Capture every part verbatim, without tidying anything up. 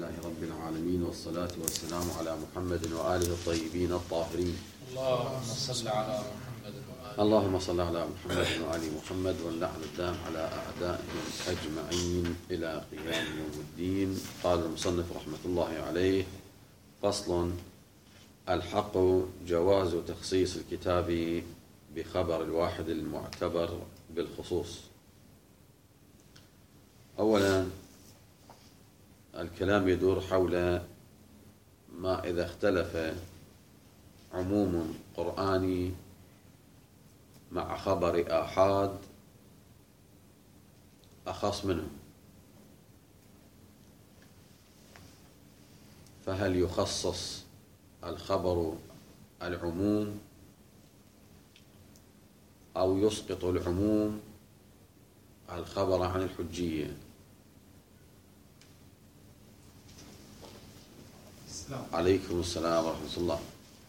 لله رب العالمين، والصلاة والسلام على محمد وآله الطيبين الطاهرين. اللهم صل على محمد وآله اللهم صل على محمد وآل محمد، واللعن الدام على أعدائهم أجمعين إلى قيام يوم الدين. قال المصنف رحمة الله عليه: فصل: الحق جواز تخصيص الكتاب بخبر الواحد المعتبر بالخصوص. أولا، الكلام يدور حول ما إذا اختلف عموم قرآني مع خبر آحاد أخص منه، فهل يخصص الخبر العموم أو يسقط العموم الخبر عن الحجية؟ عليكم السلام ورحمة الله.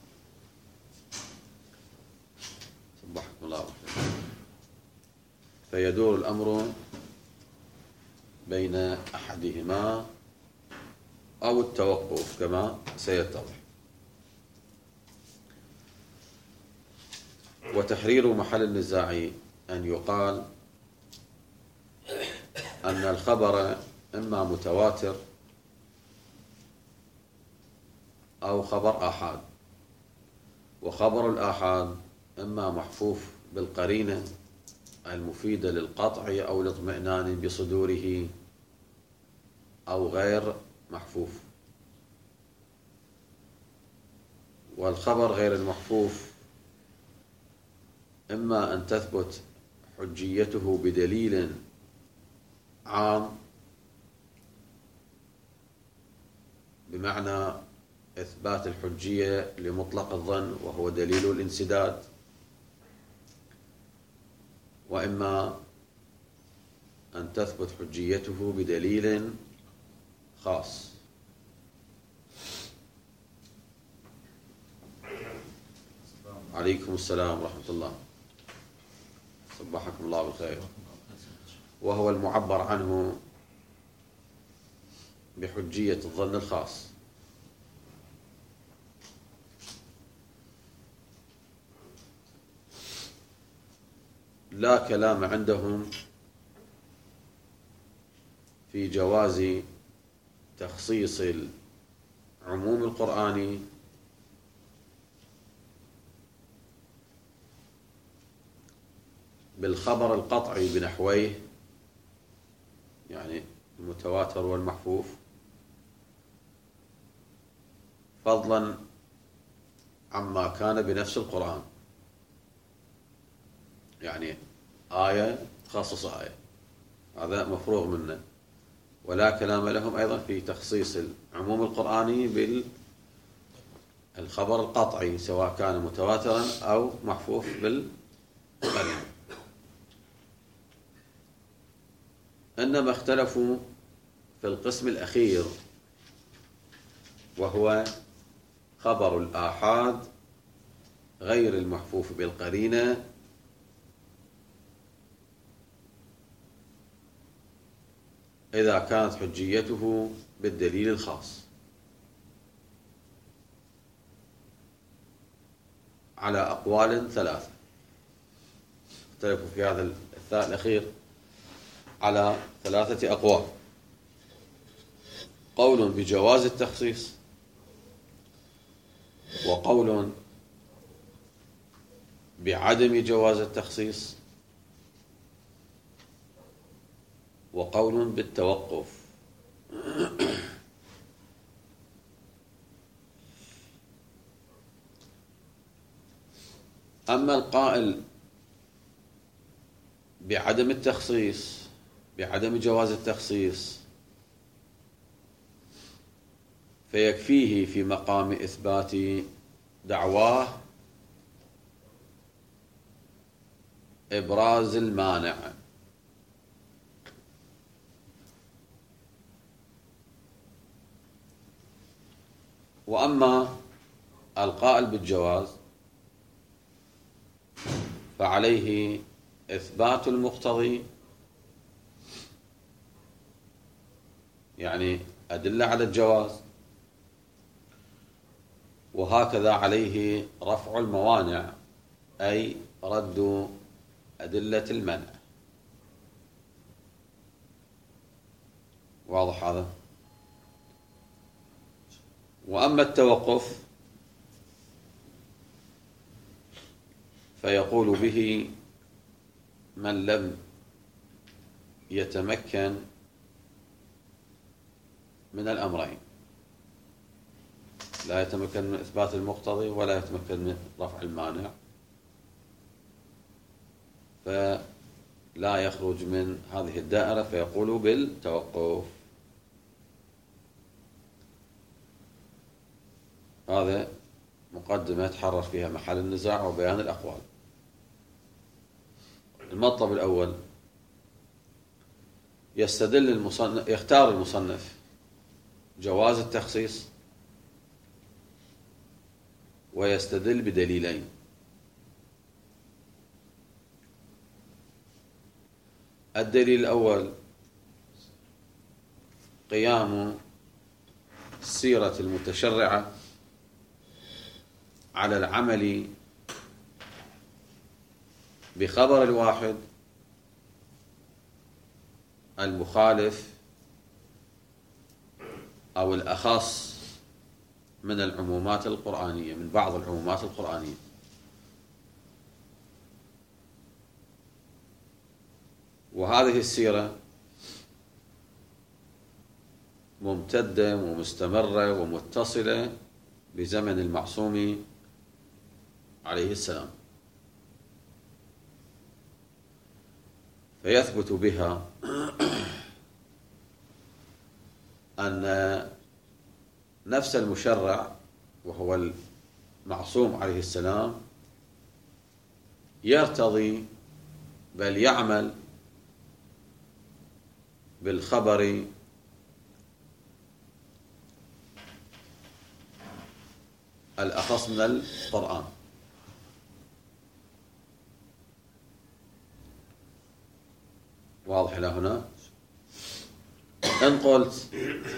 صبحكم الله بالخير. فيدور الأمر بين أحدهما أو التوقف كما سيتضح. وتحرير محل النزاع أن يقال أن الخبر إما متواتر أو خبر آحاد، وخبر الآحاد إما محفوف بالقرينة المفيدة للقطع أو الاطمئنان بصدوره أو غير محفوف. والخبر غير المحفوف إما أن تثبت حجيته بدليل عام، بمعنى إثبات الحجية لمطلق الظن وهو دليل الانسداد، وإما أن تثبت حجيته بدليل خاص. عليكم السلام ورحمة الله. صبحكم الله بالخير. وهو المعبر عنه بحجية الظن الخاص. لا كلام عندهم في جواز تخصيص العموم القرآني بالخبر القطعي بنحويه، يعني المتواتر والمحفوف، فضلا عما كان بنفس القرآن، يعني آية تخصص آية، هذا مفروغ منه. ولا كلام لهم أيضا في تخصيص العموم القرآني بالخبر القطعي سواء كان متواترا أو محفوف بالقرينة. إنما اختلفوا في القسم الأخير، وهو خبر الآحاد غير المحفوف بالقرينة، إذا كانت حجيته بالدليل الخاص، على أقوال ثلاثة. اختلفوا في هذا الأخير على ثلاثة أقوال: قول بجواز التخصيص، وقول بعدم جواز التخصيص، وقول بالتوقف. أما القائل بعدم التخصيص، بعدم جواز التخصيص، فيكفيه في مقام إثبات دعواه إبراز المانع، وأما القائل بالجواز فعليه إثبات المقتضي، يعني أدلة على الجواز، وهكذا عليه رفع الموانع، أي رد أدلة المنع. واضح هذا؟ وأما التوقف فيقول به من لم يتمكن من الأمرين، لا يتمكن من إثبات المقتضي ولا يتمكن من رفع المانع، فلا يخرج من هذه الدائرة، فيقول بالتوقف. هذا مقدمة تحرر فيها محل النزاع وبيان الأقوال. المطلب الأول، يستدل المصنف، يختار المصنف جواز التخصيص ويستدل بدليلين. الدليل الأول قيام السيرة المتشرعة على العمل بخبر الواحد المخالف أو الأخص من العمومات القرآنية، من بعض العمومات القرآنية. وهذه السيرة ممتدة ومستمرة ومتصلة بزمن المعصوم عليه السلام، فيثبت بها أن نفس المشرع وهو المعصوم عليه السلام يرتضي بل يعمل بالخبر الأخص من القرآن. واضح إلى هنا؟ إن قلت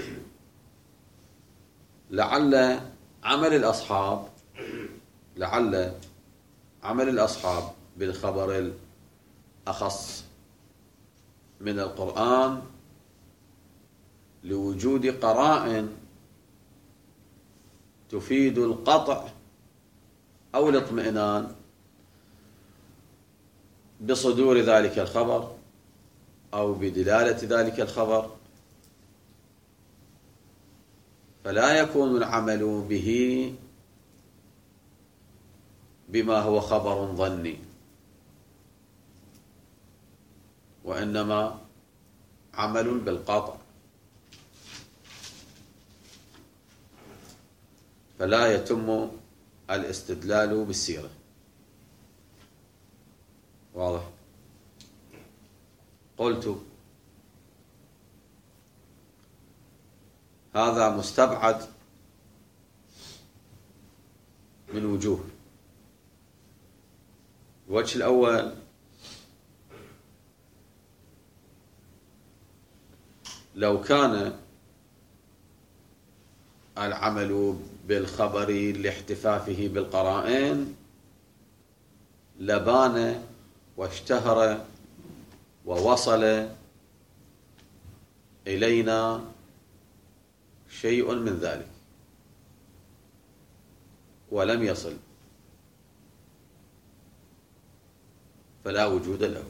لعل عمل الأصحاب لعل عمل الأصحاب بالخبر الأخص من القرآن لوجود قرائن تفيد القطع أو الاطمئنان بصدور ذلك الخبر أو بدلالة ذلك الخبر، فلا يكون العمل به بما هو خبر ظني، وإنما عمل بالقطع، فلا يتم الاستدلال بالسيرة. واضح؟ قلت هذا مستبعد من وجوه. الوجه الأول، لو كان العمل بالخبر لاحتفافه بالقرائن لبان واشتهر ووصل إلينا شيء من ذلك، ولم يصل فلا وجود له.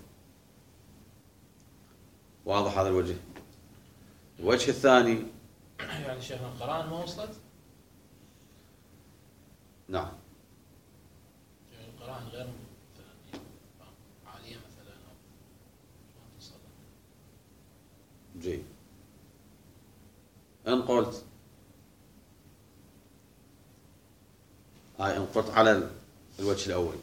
واضح هذا الوجه؟ الوجه الثاني، يعني شيخنا القرآن ما وصلت؟ نعم، يعني القرآن غير مثلا عالية مثلا أو ما تصل. جيد. إن قلت هاي إن قلت على الوجه الأول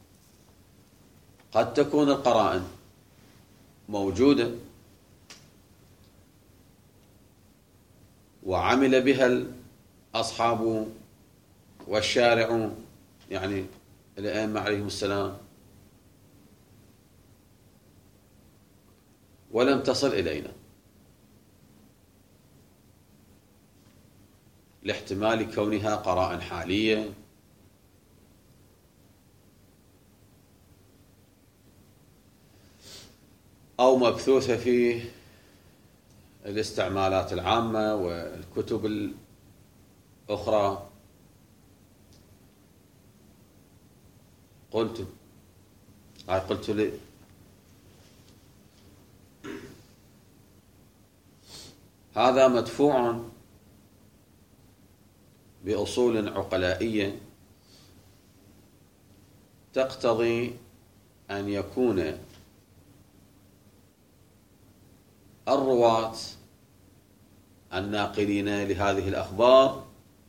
قد تكون القرائن موجودة وعمل بها الأصحاب والشارع، يعني الأئمة عليهم السلام، ولم تصل إلينا، لاحتمال كونها قرائن حالية أو مبثوثة في الاستعمالات العامة والكتب الأخرى. قلت هاي قلت لي هذا مدفوع بأصول عقلائية تقتضي أن يكون الرواة الناقلين لهذه الأخبار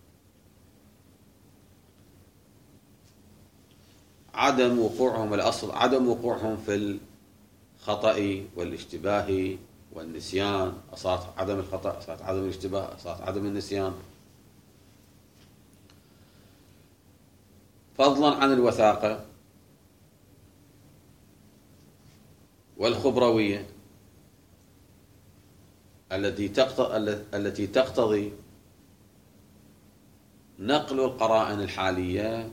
عدم وقوعهم الأصل عدم وقوعهم في الخطأ والاشتباه والنسيان. صارت عدم الخطأ، صارت عدم الاشتباه، صارت عدم النسيان، فضلا عن الوثاقة والخبروية التي تقتضي التي تقتضي نقل القرائن الحالية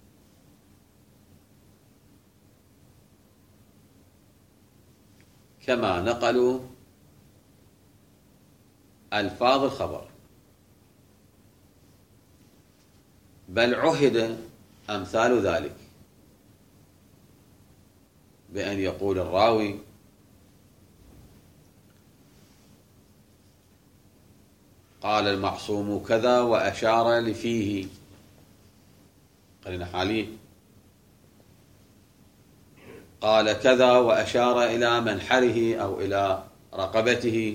كما نقلوا ألفاظ الخبر، بل عهد أمثال ذلك بأن يقول الراوي قال المعصوم كذا وأشار لفيه، قرينة حالية، قال كذا وأشار إلى منحره أو إلى رقبته،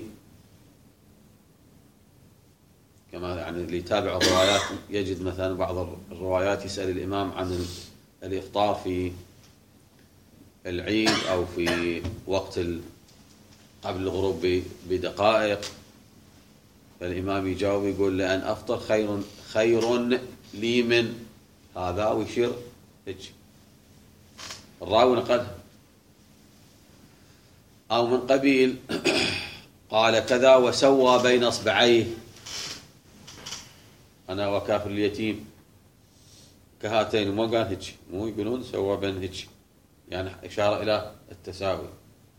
كما يعني اللي يتابع الروايات يجد مثلا بعض الروايات يسأل الإمام عن الإفطار في العيد أو في وقت قبل الغروب بدقائق، فالإمام يجاوب يقول لأن أفطر خير خير لي من هذا ويشير هيك، الراوي نقلها. أو من قبيل قال كذا وسوى بين أصبعيه أنا وكافر اليتيم كهاتين، مو قال هيك، مو يقولون سوى بين هيك، يعني إشارة إلى التساوي.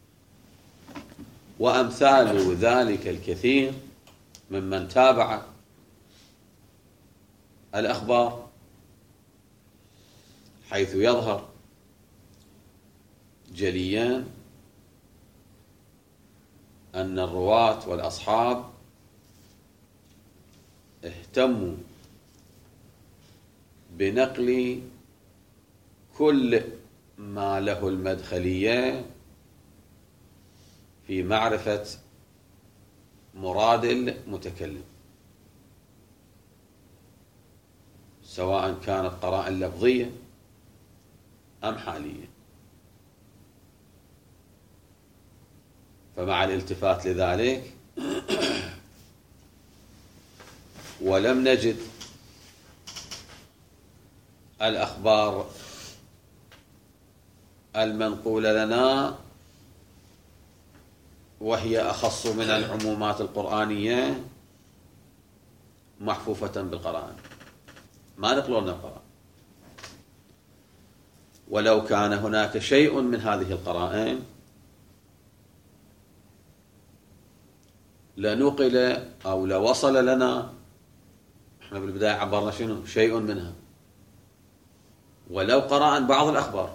وأمثال ذلك الكثير ممن تابع الأخبار، حيث يظهر جليا أن الرواة والأصحاب اهتموا بنقل كل ما له المدخلية في معرفة مراد المتكلم، سواء كانت قرائن لفظية أم حالية. فمع الالتفات لذلك ولم نجد الأخبار المنقولة لنا وهي أخص من العمومات القرآنية محفوفة بالقرائن، ما نقلوا لنا القرائن. ولو كان هناك شيء من هذه القرائن لنقل أو لوصل لنا، احنا بالبداية عبرنا شنو شيء منها، ولو قرأ بعض الأخبار،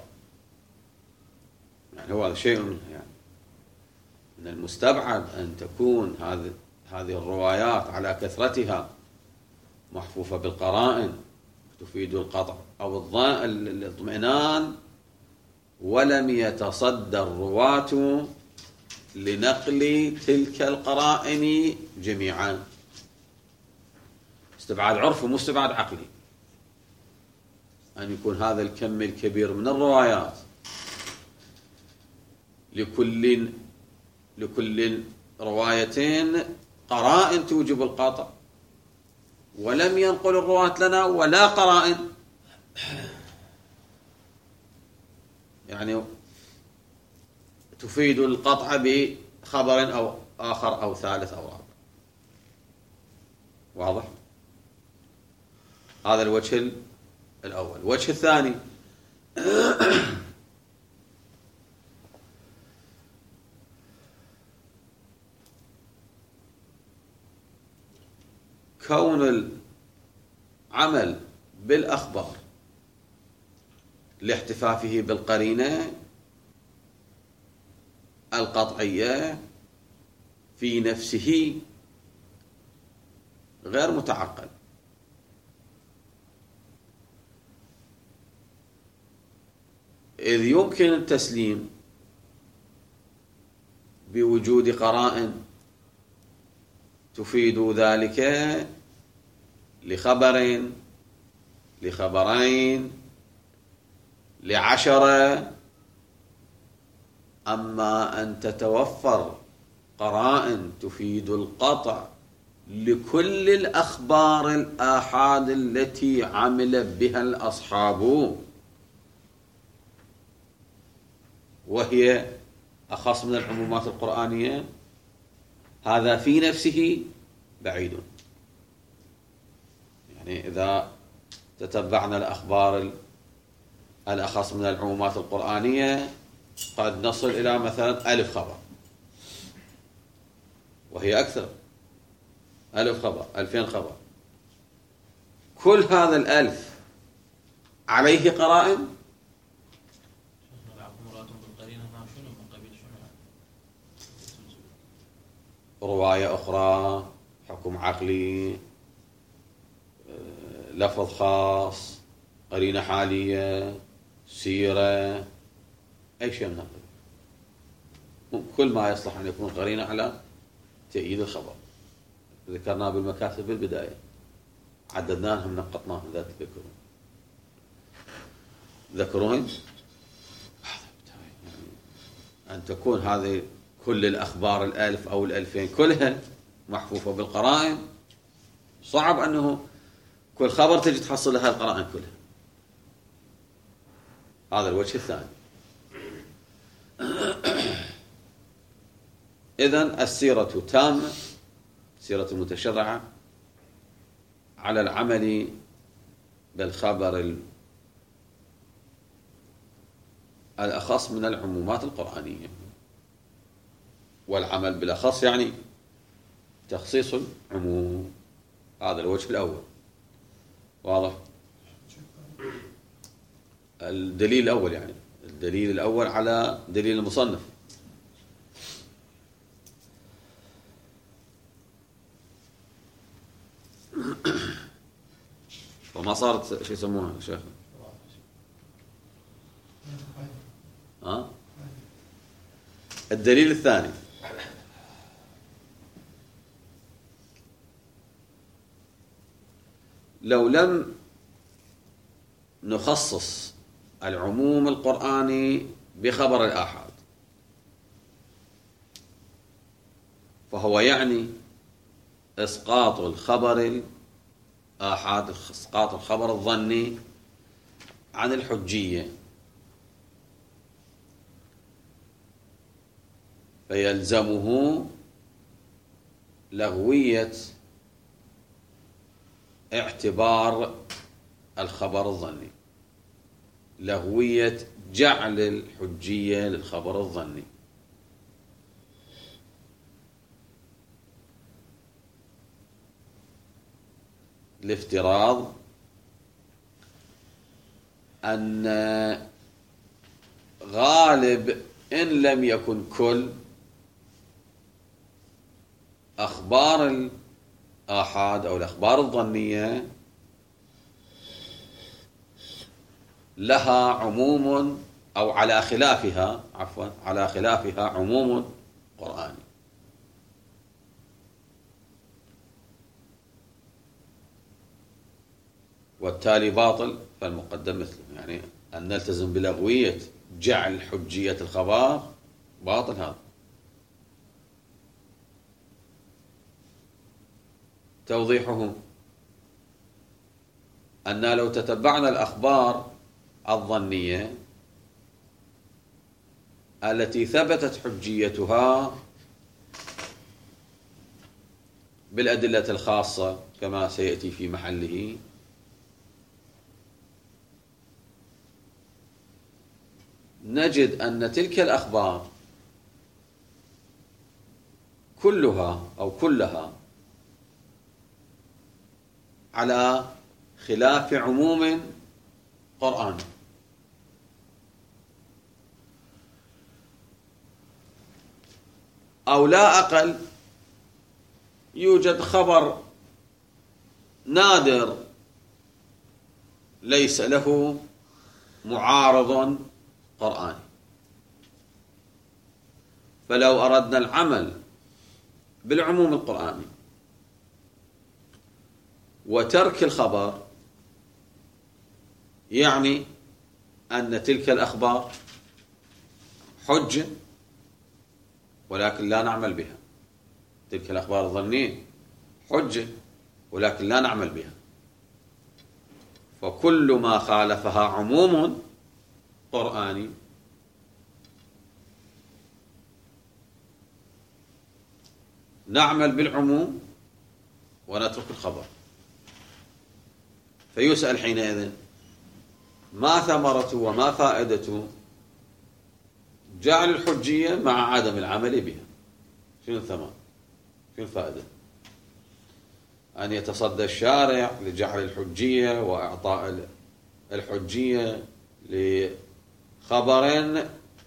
يعني هو هذا شيء منها. يعني من المستبعد أن تكون هذه هذه الروايات على كثرتها محفوفة بالقرائن تفيد القطع أو الاطمئنان، ولم يتصدى الرواة لنقل تلك القرائن جميعا. استبعاد عرفي مو استبعاد عقلي، أن يكون هذا الكم الكبير من الروايات لكل لكل روايتين قرائن توجب القطع، ولم ينقل الرواة لنا ولا قرائن، يعني تفيد القطع بخبر أو آخر أو ثالث أو رابع. واضح؟ هذا الوجه الأول. الوجه الثاني كون العمل بالأخبار لاحتفافه بالقرينة القطعية في نفسه غير متعقل، إذ يمكن التسليم بوجود قرائن تفيد ذلك لخبر، لخبرين، لعشرة. أما أن تتوفر قرائن تفيد القطع لكل الأخبار الآحاد التي عمل بها الأصحاب، وهي أخص من العمومات القرآنية، هذا في نفسه بعيد. يعني إذا تتبعنا الأخبار الأخص من العمومات القرآنية قد نصل إلى مثلا ألف خبر، وهي أكثر، ألف خبر، ألفين خبر. كل هذا الألف عليه قرائن، رواية أخرى، حكم عقلي، لفظ خاص، قرينة حالية، سيرة، أي شيء من هذا، كل ما يصلح أن يكون قرينة على تأييد الخبر. ذكرناه بالمكاسب بالبداية، عددناهم نقطناهم ذات تذكرون ذكرون أن تكون هذه كل الأخبار الألف أو الألفين كلها محفوفة بالقرائن، صعب أنه كل خبر تجي تحصل لها القرائن كلها. هذا الوجه الثاني. إذن السيرة تامة، السيرة المتشرعة على العمل بالخبر الأخص من العمومات القرآنية، والعمل بالأخص يعني تخصيص العموم. هذا الوجه الأول، واضح؟ الدليل الأول، يعني الدليل الأول على دليل المصنف. وما صارت شو يسموها شيخ؟ ها؟ الدليل الثاني لو لم نخصص العموم القرآني بخبر الآحاد فهو يعني إسقاط الخبر الآحاد، إسقاط الخبر الظني عن الحجية، فيلزمه لغوية اعتبار الخبر الظني، لغوية جعل الحجية للخبر الظني. الافتراض أن غالب إن لم يكن كل أخبار الآحاد أو الأخبار الظنية لها عموم، أو على خلافها عفوا على خلافها عموم قرآني. والتالي باطل فالمقدم مثله، يعني أن نلتزم بلغوية جعل حجية الخبر باطل. هذا توضيحه أن لو تتبعنا الأخبار الظنية التي ثبتت حجيتها بالأدلة الخاصة كما سيأتي في محله، نجد أن تلك الأخبار كلها أو كلها على خلاف عموم قرآني. أو لا أقل يوجد خبر نادر ليس له معارض قرآني، فلو أردنا العمل بالعموم القرآني وترك الخبر يعني أن تلك الأخبار حجة ولكن لا نعمل بها. تلك الأخبار الظنية حجة ولكن لا نعمل بها. فكل ما خالفها عموم قرآني نعمل بالعموم ونترك الخبر. فيسأل حينئذ ما ثمرة وما فائدة جعل الحجية مع عدم العمل بها؟ شنو الثمرة؟ شنو الفائدة؟ أن يتصدى الشارع لجعل الحجية وإعطاء الحجية لخبر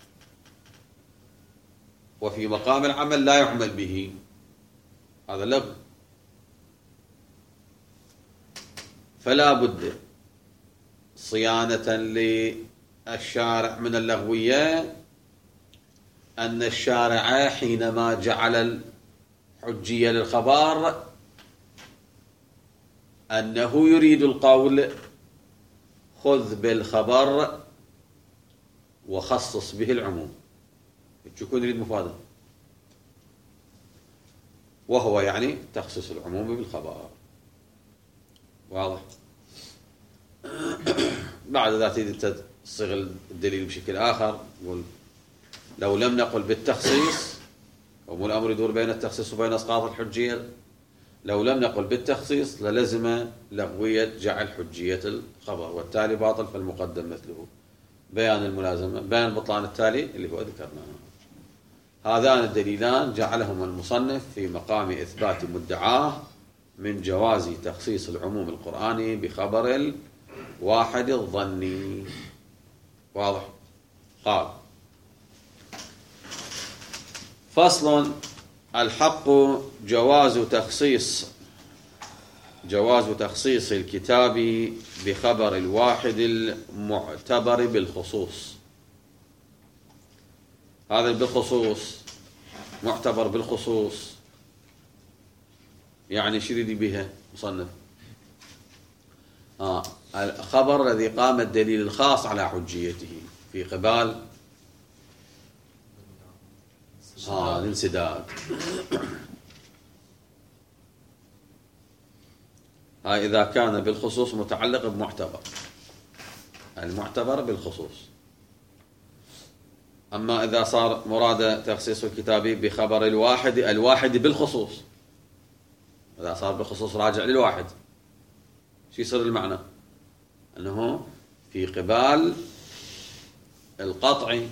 وفي مقام العمل لا يعمل به، هذا لغو. فلا بد صيانة للشارع من اللغوية أن الشارع حينما جعل الحجية للخبر أنه يريد القول خذ بالخبر وخصص به العموم، يكون يريد مفادة، وهو يعني تخصيص العموم بالخبر. واضح؟ بعد ذلك تصيغ الدليل بشكل آخر، لو لم نقل بالتخصيص، ومو الأمر يدور بين التخصيص وبين إسقاط الحجية، لو لم نقل بالتخصيص للزم لغوية جعل حجية الخبر، والتالي باطل فالمقدم مثله. بيان الملازمة، بيان البطلان التالي اللي هو ذكرناه. هذان الدليلان جعلهما المصنف في مقام إثبات مدعاه من جواز تخصيص العموم القرآني بخبر الواحد الظني. واضح؟ قال: فصل: الحق جواز تخصيص جواز تخصيص الكتاب بخبر الواحد المعتبر بالخصوص. هذا بالخصوص معتبر بالخصوص يعني شو يريد بها مصنف؟ آه الخبر الذي قام الدليل الخاص على حجيته في قبال آه الانسداد. هاي إذا كان بالخصوص متعلق بمعتبر، المعتبر بالخصوص. أما إذا صار مراد تخصيص الكتاب بخبر الواحد الواحد بالخصوص، إذا صار بالخصوص راجع للواحد، شو يصير المعنى؟ أنه في قبال القطع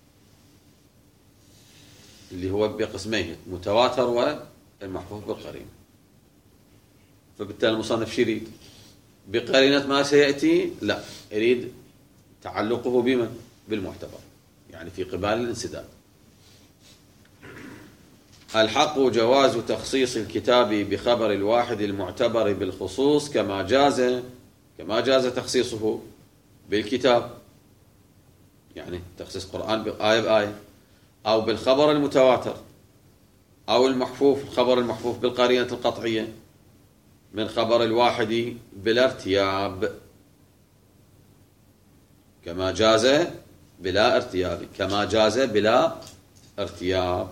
اللي هو بقسميه متواتر والمحفوظ بالقرينة. فبالتالي المصنف شو يريد؟ بقرينة ما سيأتي؟ لا، يريد تعلقه بمن؟ بالمعتبر، يعني في قبال الانسداد. الحق جواز تخصيص الكتاب بخبر الواحد المعتبر بالخصوص كما جاز كما جاز تخصيصه بالكتاب، يعني تخصيص قرآن بآية بآية، أو بالخبر المتواتر، أو المحفوف الخبر المحفوف بالقرينة القطعية من خبر الواحد بلا ارتياب، كما جاز بلا ارتياب كما جاز بلا ارتياب.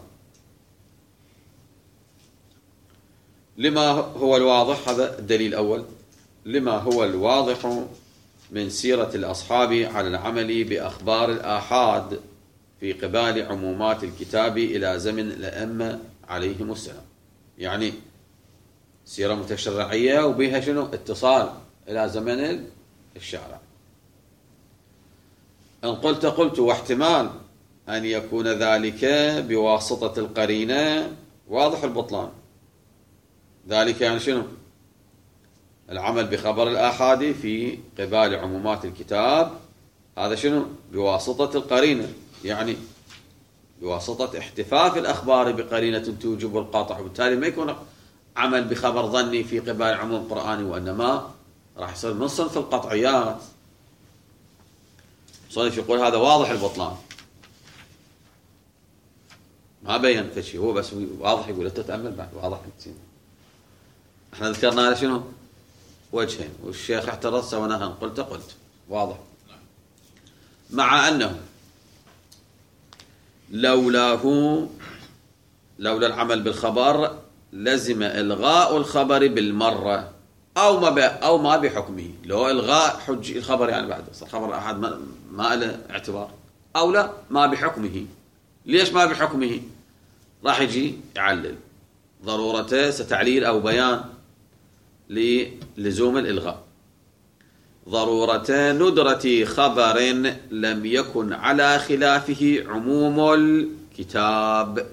لما هو الواضح، هذا الدليل الأول، لما هو الواضح من سيرة الأصحاب على العمل بأخبار الآحاد في قبال عمومات الكتاب إلى زمن الأئمة عليهم السلام. يعني سيرة متشرعية وبها شنو؟ اتصال إلى زمن الشارع. إن قلت قلت واحتمال أن يكون ذلك بواسطة القرينة واضح البطلان. ذلك يعني شنو؟ العمل بخبر الآحاد في قبال عمومات الكتاب هذا شنو؟ بواسطة القرينة، يعني بواسطة احتفاف الأخبار بقرينة توجب القاطع، وبالتالي ما يكون عمل بخبر ظني في قبال عموم قرآني، وإنما راح يصير من صنف القطعيات. صنف يقول هذا واضح البطلان، ما بين فشي، هو بس واضح يقول أنت تتأمل بعد واضح. احنا ذكرنا شنو؟ وجهين، والشيخ اعترض سويناها قلت قلت واضح. مع أنه لولاه لولا العمل بالخبر لزم إلغاء الخبر بالمرة أو ما أو ما بحكمه. لو إلغاء حج الخبر يعني بعد صار خبر أحد ما, ما له اعتبار، أو لا ما بحكمه. ليش ما بحكمه؟ راح يجي يعلل ضرورته ستعليل أو بيان للزوم الإلغاء. ضرورة ندرة خبر لم يكن على خلافه عموم الكتاب.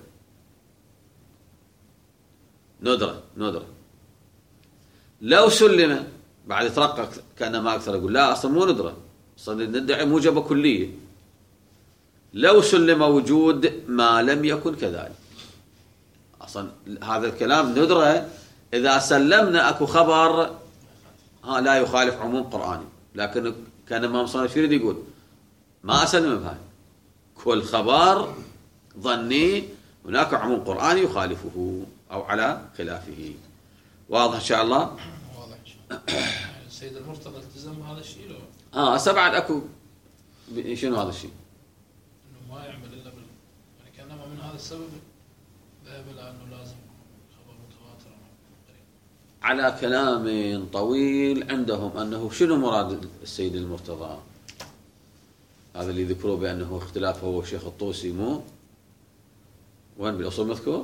ندرة ندرة لو سلم بعد يترقق كأنه ما أكثر يقول لا أصلا مو ندرة، أصلا ندعي موجبة كلية. لو سلم وجود ما لم يكن كذلك. أصلا هذا الكلام ندرة إذا سلمنا أكو خبر ها لا يخالف عموم قرآني، لكن كان الإمام صالح يريد يقول ما أسلم بهاي، كل خبر ظني هناك عموم قرآني يخالفه أو على خلافه. واضح إن شاء الله؟ واضح إن شاء الله. السيد المرتضى التزم بهذا الشيء لو؟ آه هسه بعد أكو شنو هذا الشيء؟ إنه ما يعمل إلا بال يعني كأنما من هذا السبب ذهب إلى أنه لازم خبر متواتر على كلام طويل عندهم أنه شنو مراد السيد المرتضى. هذا اللي ذكروه بأنه اختلاف هو الشيخ الطوسي مو وين بالأصول مذكور؟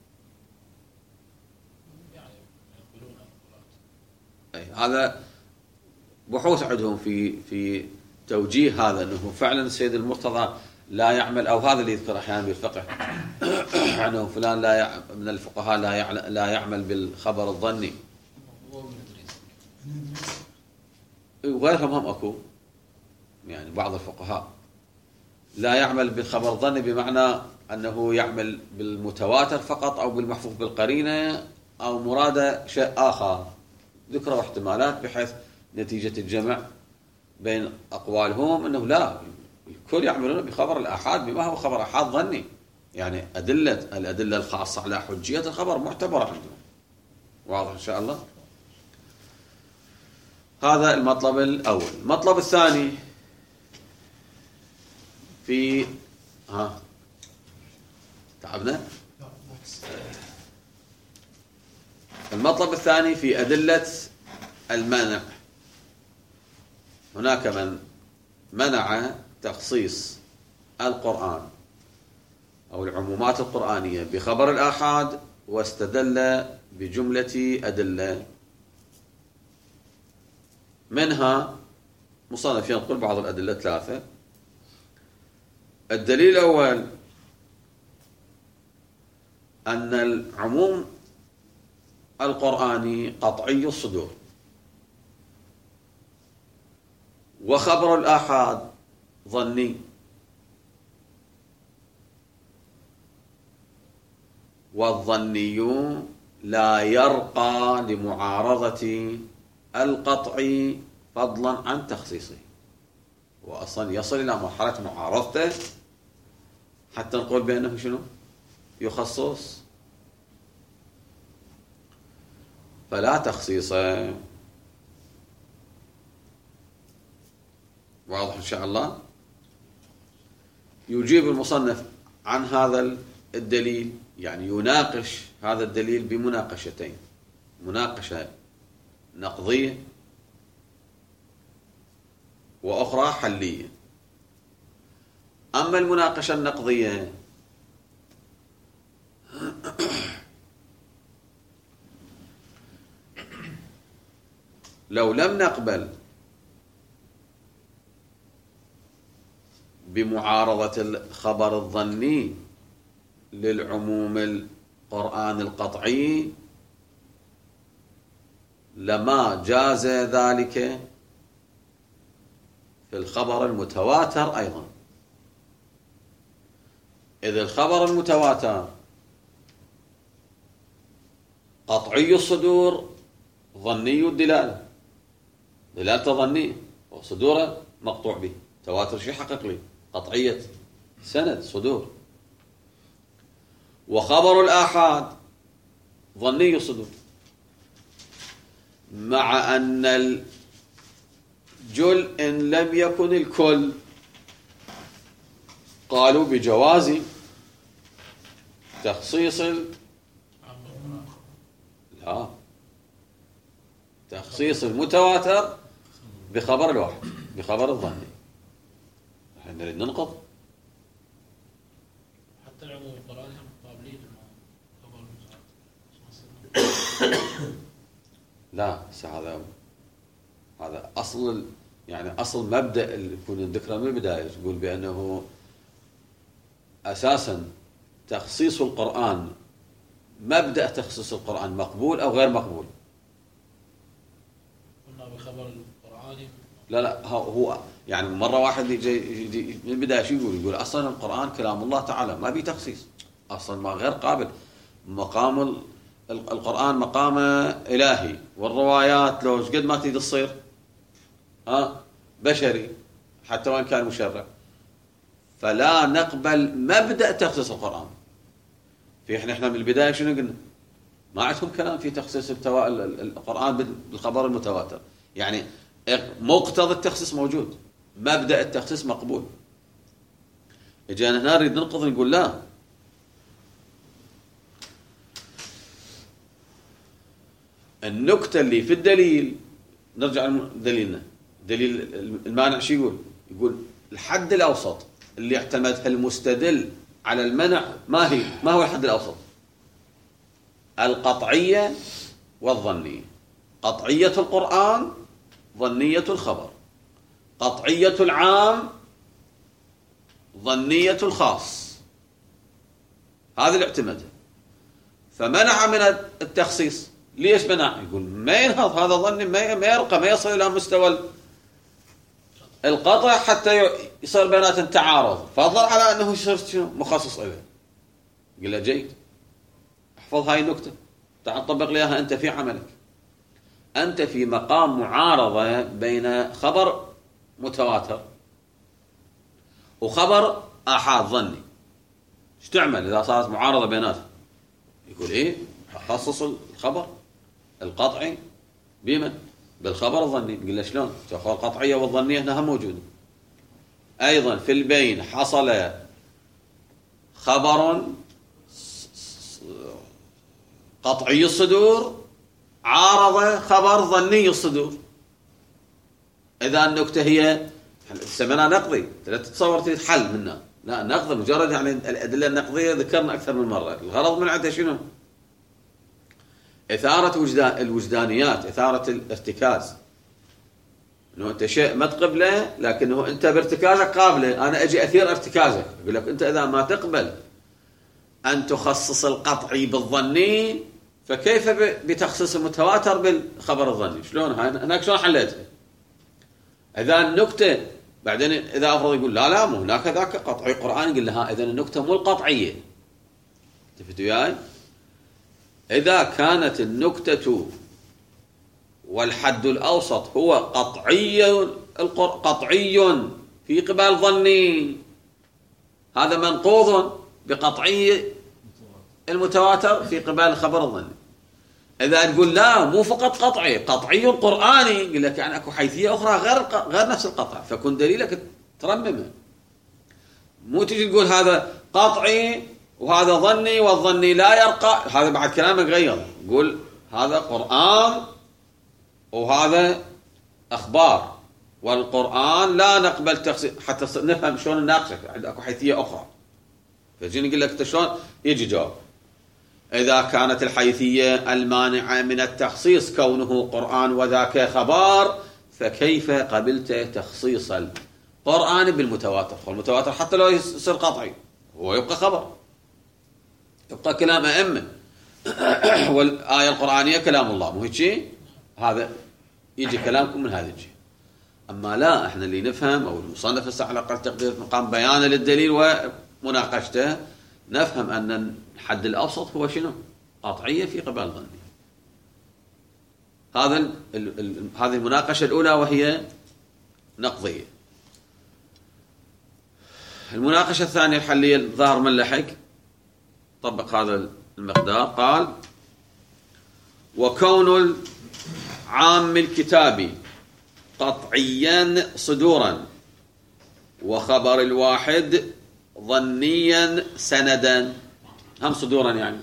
يعني يقولون أي هذا بحوث عندهم في في توجيه هذا أنه فعلا السيد المرتضى لا يعمل، أو هذا اللي يذكر أحيانا بالفقه أنه فلان لا يع... من الفقهاء لا يعل... لا يعمل بالخبر الظني. وغيرهم هم أكو يعني بعض الفقهاء لا يعمل بالخبر الظني بمعنى أنه يعمل بالمتواتر فقط أو بالمحفوظ بالقرينة أو مراد شيء آخر. ذكروا احتمالات بحيث نتيجة الجمع بين أقوالهم أنه لا الكل يعملون بخبر الآحاد بما هو خبر آحاد ظني، يعني أدلة الأدلة الخاصة على حجية الخبر معتبرة عندهم. واضح إن شاء الله؟ هذا المطلب الأول. المطلب الثاني في ها تعبنا؟ المطلب الثاني في أدلة المنع. هناك من منع تخصيص القرآن أو العمومات القرآنية بخبر الآحاد واستدل بجملة أدلة، منها مصنف ينقل بعض الأدلة ثلاثة. الدليل الأول أن العموم القرآني قطعي الصدور، وخبر الآحاد ظني، والظني لا يرقى لمعارضة القطعي فضلا عن تخصيصه، وأصلا يصل إلى مرحلة معارضته حتى نقول بأنه شنو يخصص، فلا تخصيص. واضح إن شاء الله؟ يجيب المصنف عن هذا الدليل، يعني يناقش هذا الدليل بمناقشتين: مناقشة نقضية وأخرى حلية. أما المناقشة النقضية لو لم نقبل بمعارضة الخبر الظني للعموم القرآن القطعي لما جاز ذلك في الخبر المتواتر أيضا. إذا الخبر المتواتر قطعي الصدور ظني الدلالة، دلالته ظنية وصدوره مقطوع به. تواتر شيء حقيقي، قطعية سند صدور. وخبر الآحاد ظني الصدور، مع أن الجل إن لم يكن الكل قالوا بجواز تخصيص ال... لا تخصيص المتواتر بخبر الواحد بخبر الظني. احنا نريد ننقض حتى العموم القرآني مقابلين خبر المتواتر. لا هذا هذا اصل يعني اصل مبدا اللي يكون ذكره من البدايه، تقول بانه اساسا تخصيص القرآن، مبدا تخصيص القرآن مقبول او غير مقبول. قلنا بخبر القرآني لا لا هو يعني مره واحد يجي, يجي من البدايه شو يقول؟ يقول اصلا القرآن كلام الله تعالى ما بيه تخصيص، اصلا ما غير قابل. مقام القرآن مقام إلهي، والروايات لو قد ما تريد تصير ها بشري حتى وإن كان مشرع، فلا نقبل مبدأ تخصيص القرآن. في احنا احنا من البداية شنو قلنا؟ ما عندهم كلام في تخصيص القرآن بالخبر المتواتر، يعني مقتضى التخصيص موجود، مبدأ التخصيص مقبول. اجينا هنا نريد ننقض نقول لا، النكتة اللي في الدليل نرجع لدليلنا. دليل المانع شو يقول؟ يقول الحد الأوسط اللي اعتمدها المستدل على المنع ما هي؟ ما هو الحد الأوسط؟ القطعية والظنية. قطعية القرآن، ظنية الخبر. قطعية العام، ظنية الخاص. هذا اللي اعتمدها، فمنع من التخصيص. ليش منع؟ يقول ما ينهض هذا ظني، ما يرقى، ما يصل إلى مستوى القطع حتى يصير بيناتهم تعارض، فضل على أنه يصير شنو مخصص إليه. يقول له جيد، احفظ هاي النكتة، تعال طبق لي إياها أنت في عملك. أنت في مقام معارضة بين خبر متواتر وخبر آحاد ظني، ايش تعمل إذا صارت معارضة بيناتهم؟ يقول إيه؟ أخصص الخبر القطعي بمن؟ بالخبر الظني. يقول له شلون؟ تأخذ القطعية والظنية هنا هم موجودة. أيضا في البين حصل خبر قطعي الصدور عارض خبر ظني الصدور. إذا النكتة هي سمينا نقضي، لا تتصور تريد حل منها، لا نقضي مجرد يعني الأدلة النقضية ذكرنا أكثر من مرة. الغرض من عندها شنو؟ إثارة وجدان الوجدانيات، إثارة الارتكاز، إنه أنت شيء ما تقبله لكنه أنت بارتكازك قابله، أنا أجي أثير ارتكازك. يقول لك أنت إذا ما تقبل أن تخصص القطعي بالظني فكيف بتخصيص المتواتر بالخبر الظني؟ شلون هناك شلون حليتها؟ إذا النكتة بعدين إذا أفرض يقول لا لا مو هناك ذاك قطعي قرآن، يقول لها إذا النكتة مو القطعية. تفتوا وياي؟ إذا كانت النكتة والحد الأوسط هو قطعي قطعي في قبال ظني، هذا منقوض بقطعي المتواتر في قبال الخبر الظني. إذا تقول لا مو فقط قطعي، قطعي قرآني، يقول لك يعني أكو حيثية أخرى غير غير نفس القطع، فكن دليلك ترممه. مو تجي تقول هذا قطعي وهذا ظني والظني لا يرقى، هذا بعد كلامك غير. قول هذا قرآن وهذا أخبار، والقرآن لا نقبل تخصيص، حتى نفهم شلون نناقشك عند أكو حيثية أخرى. فجيني نقول لك شلون يجي جواب. إذا كانت الحيثية المانعة من التخصيص كونه قرآن وذاك خبر، فكيف قبلت تخصيص قرآني بالمتواتر، والمتواتر حتى لو يصير قطعي هو يبقى خبر، يبقى كلام أئمة. والآية القرآنية كلام الله، مو هيك؟ هذا يجي كلامكم من هذه الجهة. أما لا، احنا اللي نفهم أو المصنف هسه على أقل تقدير مقام بيانه للدليل ومناقشته، نفهم أن الحد الأوسط هو شنو؟ قطعية في قبال ظني. هذا ال ال ال هذه المناقشة الأولى وهي نقضية. المناقشة الثانية الحلية الظاهر من لحق طبق هذا المقدار، قال: وكون العام الكتابي قطعيا صدورا وخبر الواحد ظنيا سندا، هم صدورا يعني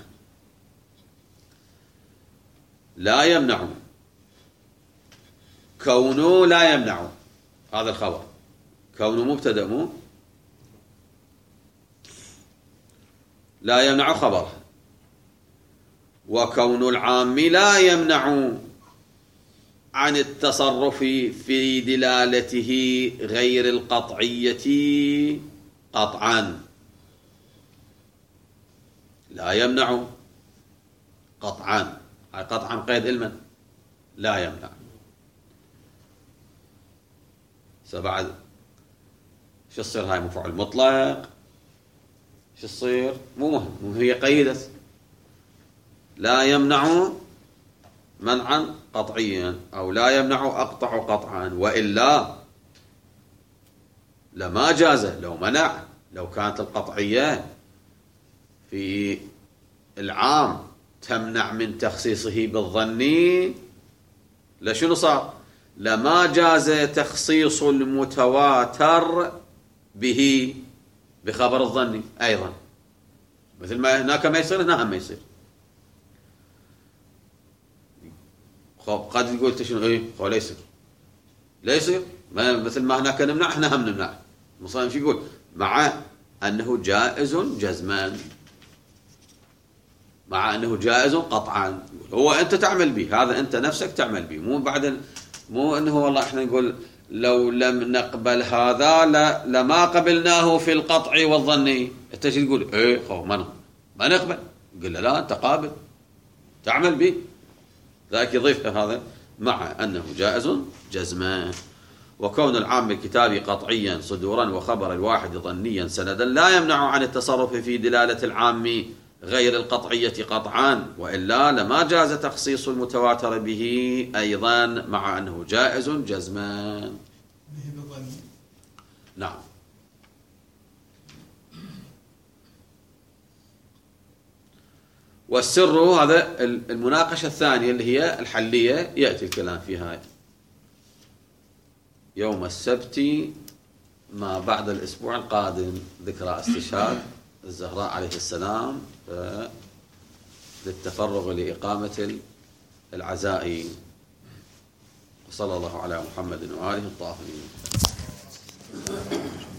لا يمنع، كونه لا يمنع هذا الخبر، كونه مبتدأ مو لا يمنع خبره، وكون العام لا يمنع عن التصرف في دلالته غير القطعية قطعا. لا يمنع قطعا، هاي قطعا قيد المن، لا يمنع. سبعد شو تصير هاي؟ مفعول مطلق، شو تصير؟ مو مهم، مو هي قيدت لا يمنع منعا قطعيا أو لا يمنع أقطع قطعا، وإلا لما جاز لو منع. لو كانت القطعية في العام تمنع من تخصيصه بالظني لشنو صار؟ لما جاز تخصيص المتواتر به بخبر الظني أيضا، مثل ما هناك ما يصير هنا هم ما يصير. قد يقول تشنو ايه هو لا يصير، لا يصير مثل ما هناك نمنع احنا هم نمنع. المصنف شو يقول؟ مع انه جائز جزما، مع انه جائز قطعا، هو انت تعمل به، هذا انت نفسك تعمل به، مو بعد مو انه والله احنا نقول لو لم نقبل هذا لا لما قبلناه في القطع والظني. انت شو تقول؟ ايه خو ما ما نقبل. قل له لا، انت قابل تعمل به، ذاك يضيف هذا مع أنه جائز جزما. وكون العام الكتابي قطعيا صدورا وخبر الواحد ظنيا سندا لا يمنع عن التصرف في دلالة العام غير القطعية قطعا، وإلا لما جاز تخصيص المتواتر به أيضا مع أنه جائز جزما. نعم. والسر هذا المناقشة الثانية اللي هي الحلية، يأتي الكلام فيها يوم السبت ما بعد الأسبوع القادم، ذكرى استشهاد الزهراء عليه السلام للتفرغ لإقامة العزاء. وصلى الله على محمد وآله الطاهرين.